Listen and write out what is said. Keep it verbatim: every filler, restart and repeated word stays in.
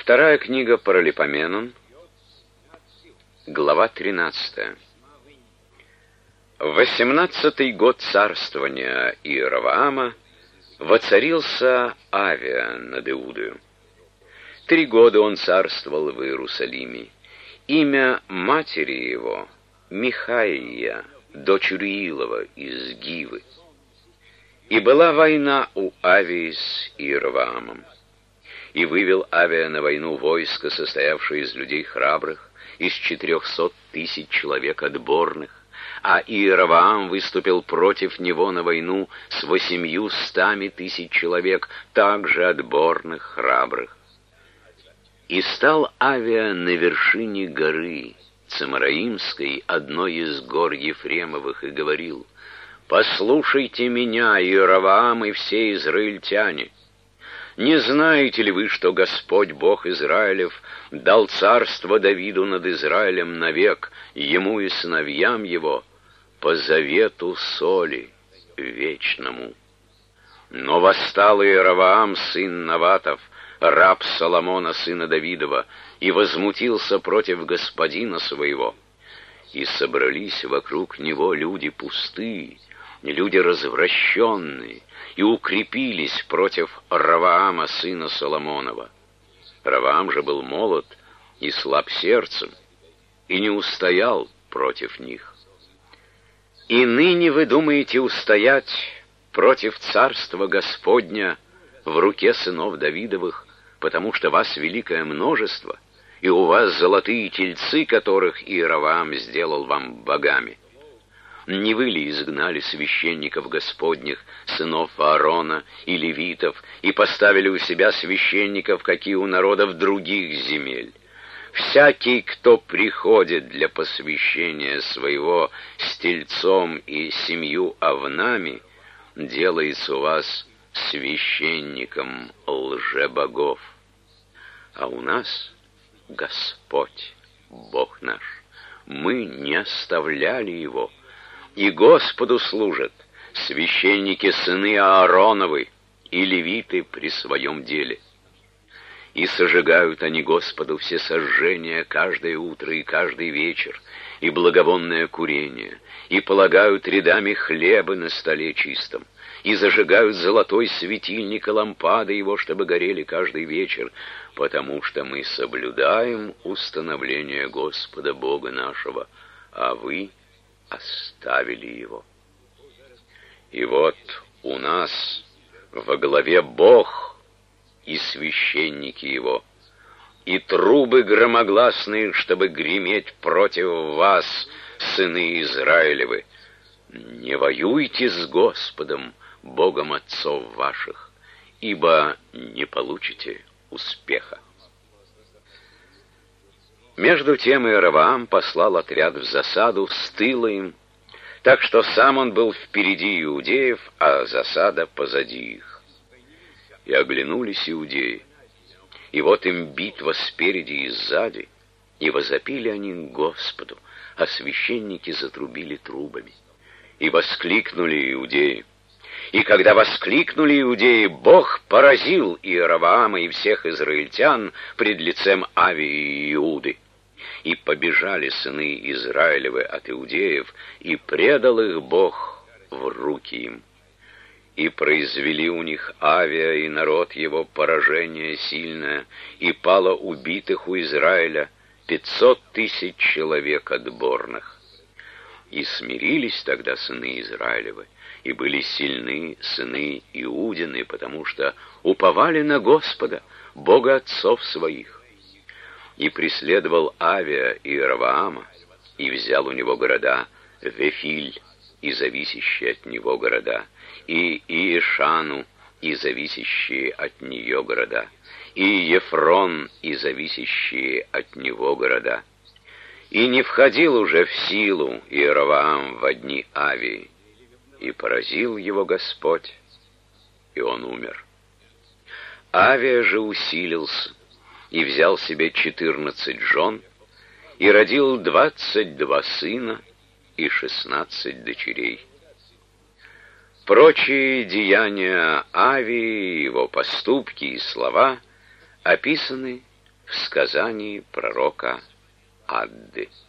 Вторая книга Паралипоменон, глава тринадцатая. В восемнадцатый год царствования Иеровоама воцарился Авия над Иудою. Три года он царствовал в Иерусалиме. Имя матери его Михаия, дочь Уриилова из Гивы. И была война у Авии с Иеровоамом. И вывел Авия на войну войско, состоявшее из людей храбрых, из четырехсот тысяч человек отборных, а Иеровоам выступил против него на войну с восемью стами тысяч человек, также отборных, храбрых. И стал Авия на вершине горы Цемараимской, одной из гор Ефремовых, и говорил: «Послушайте меня, Иеровоам и все израильтяне! Не знаете ли вы, что Господь, Бог Израилев, дал царство Давиду над Израилем навек, ему и сыновьям его, по завету соли вечному? Но восстал Иеровоам, сын Наватов, раб Соломона, сына Давидова, и возмутился против господина своего. И собрались вокруг него люди пустые, люди развращенные, и укрепились против Ровоама, сына Соломонова. Ровоам же был молод и слаб сердцем, и не устоял против них. И ныне вы думаете устоять против царства Господня в руке сынов Давидовых, потому что вас великое множество, и у вас золотые тельцы, которых Иеровоам сделал вам богами. Не вы ли изгнали священников Господних, сынов Аарона и левитов, и поставили у себя священников, какие у народов других земель? Всякий, кто приходит для посвящения своего с тельцом и семью овнами, делается у вас священником лжебогов. А у нас Господь, Бог наш, мы не оставляли Его, и Господу служат священники сыны Аароновы и левиты при своем деле. И сожигают они Господу все сожжения каждое утро и каждый вечер, и благовонное курение, и полагают рядами хлеба на столе чистом, и зажигают золотой светильник и лампады его, чтобы горели каждый вечер, потому что мы соблюдаем установление Господа Бога нашего, а вы оставили его. И вот у нас во главе Бог и священники его, и трубы громогласные, чтобы греметь против вас, сыны Израилевы. Не воюйте с Господом, Богом отцов ваших, ибо не получите успеха. Между тем Иеровоам послал отряд в засаду с тыла им, так что сам он был впереди иудеев, а засада позади их. И оглянулись иудеи, и вот им битва спереди и сзади, и возопили они к Господу, а священники затрубили трубами. И воскликнули иудеи. И когда воскликнули иудеи, Бог поразил Иеровоама и всех израильтян пред лицем Авии и Иуды. И побежали сыны Израилевы от иудеев, и предал их Бог в руки им. И произвели у них Авия и народ его поражение сильное, и пало убитых у Израиля пятьсот тысяч человек отборных. И смирились тогда сыны Израилевы, и были сильны сыны Иудины, потому что уповали на Господа, Бога отцов своих. И преследовал Авия Иеровоама, и взял у него города Вефиль и зависящие от него города, и Иешану и зависящие от нее города, и Ефрон и зависящие от него города. И не входил уже в силу Иеровоам во дни Авии, и поразил его Господь, и он умер. Авия же усилился, и взял себе четырнадцать жен, и родил двадцать два сына и шестнадцать дочерей. Прочие деяния Авии, его поступки и слова описаны в сказании пророка Адды.